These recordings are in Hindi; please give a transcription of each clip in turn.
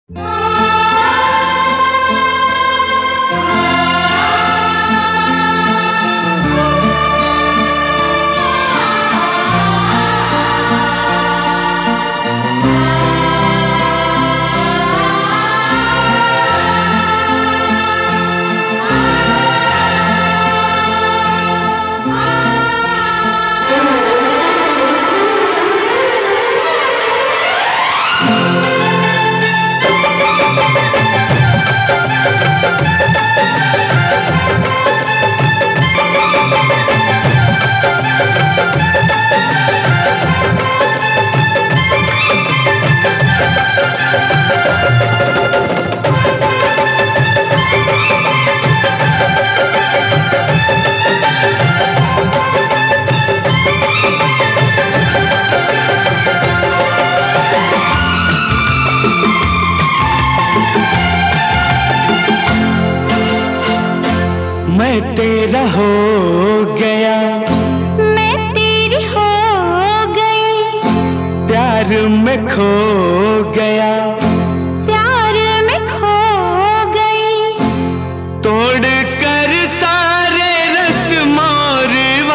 मैं तेरा हो गया, मैं तेरी हो गई, प्यार में खो गया, प्यार में खो गई, तोड़ कर सारे रस्म और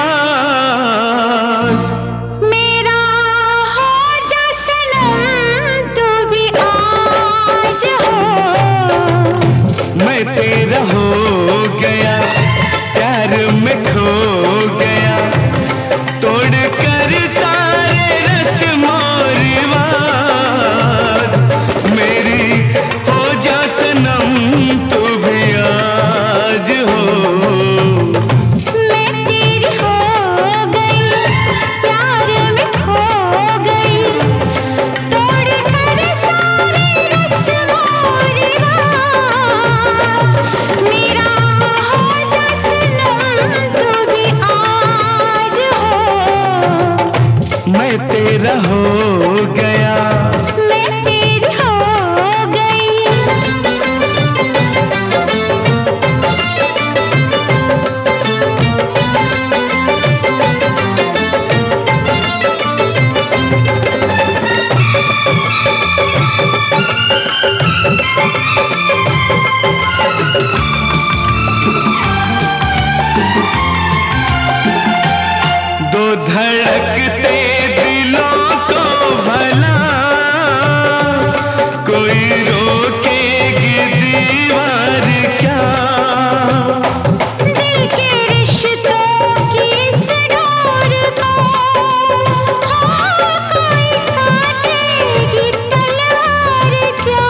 रिवाज, मेरा हो जा सनम तू भी आज हो। मैं तेरा हो गया, प्यार में खो गया, तोड़ कर सारे रस्म और रिवाज, मेरी हो जा सनम तू भी आज हो। मैं तेरी हो गई, प्यार में खो गई, तोड़ कर सारे रस्म और रिवाज, मेरा हो जा सनम तू भी आज हो। मैं तेरा हो गया, मैं तेरी हो गई। दो धड़कते दिलों को भला कोई रोकेगी दीवार क्या, दिल के रिश्तों की इस डोर को कोई काटेगी तलवार क्या।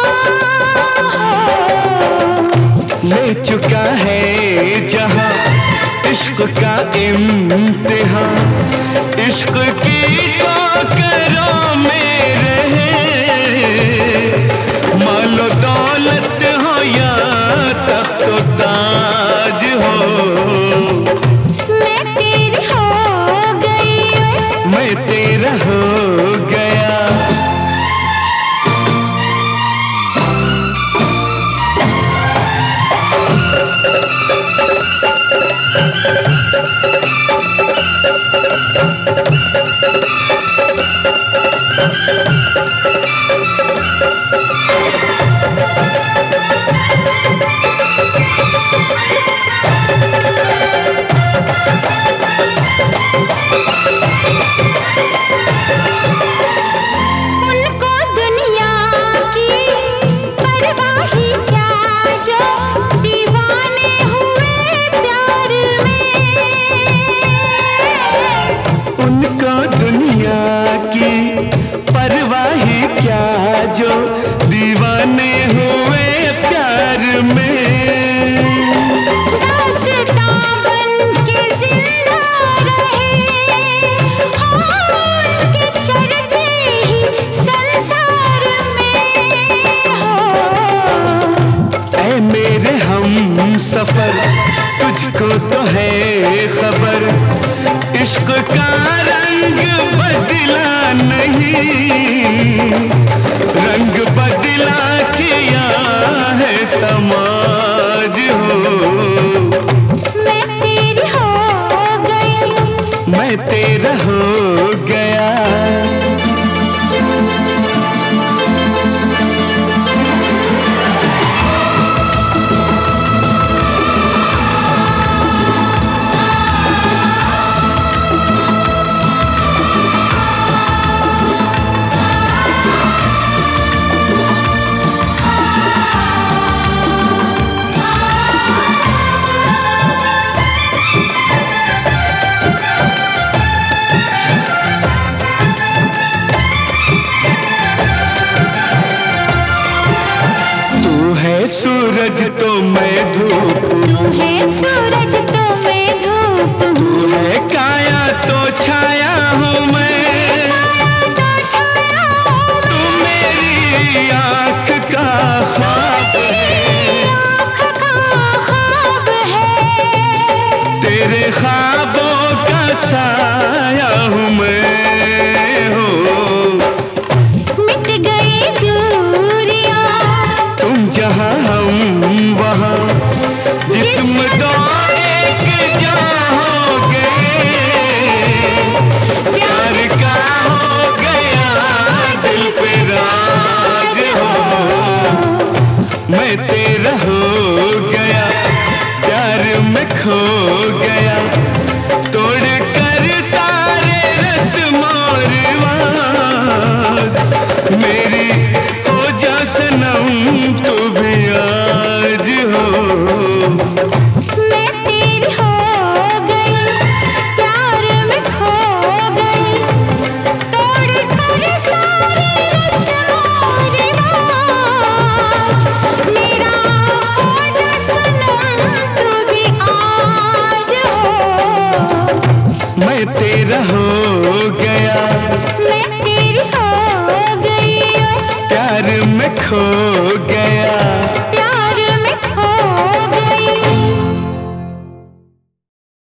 ले चुका है जहां इश्क का इम्तिहान, इश्क की ठोकरों में रहे, मालो दौलत हो या तख्तो ताज हो। मैं तेरी हो गई, मैं तेरा हो गया, उनको दुनिया की परवाह ही क्या जो दीवाने हुए प्यार में। उनको दुनिया की परवाह ही क्या जो दीवाने हुए प्यार में। दास्तां बन के जिंदा रहे हो उनके चर्चे ही संसार में हो। ऐ मेरे हम सफर तुझको तो है खबर, इश्क का रंग बदला नहीं, रंग बदला किया है समाज हो। मैं तेरी हो गई, मैं तेरा हो गया। सूरज तो मैं धूप तू है सूरज तो मैं धूप हूँ, है काया तो छाया हूँ मैं, तो छाया हूँ तू मेरी आँख का ख्वाब है, आँख का ख्वाब है, तेरे ख्वाबों का साया हूँ मैं हो। मिट गई दूरियां, तुम जहाँ हम वहाँ, जिस्म दो एक जहाँ हो गए, प्यार का हो गया दिल पे राज हो। मैं तेरा हो गया, प्यार में खो गया, तोड़ कर सारे रस्मों रिवाज, मेरी हो जा सनम तू भी आज हो। मैं तेरी हो गई, प्यार में खो गई, तोड़ कर सारे रस्मों रिवाज, मेरा हो जा सनम तू भी आज हो। मैं तेरा हो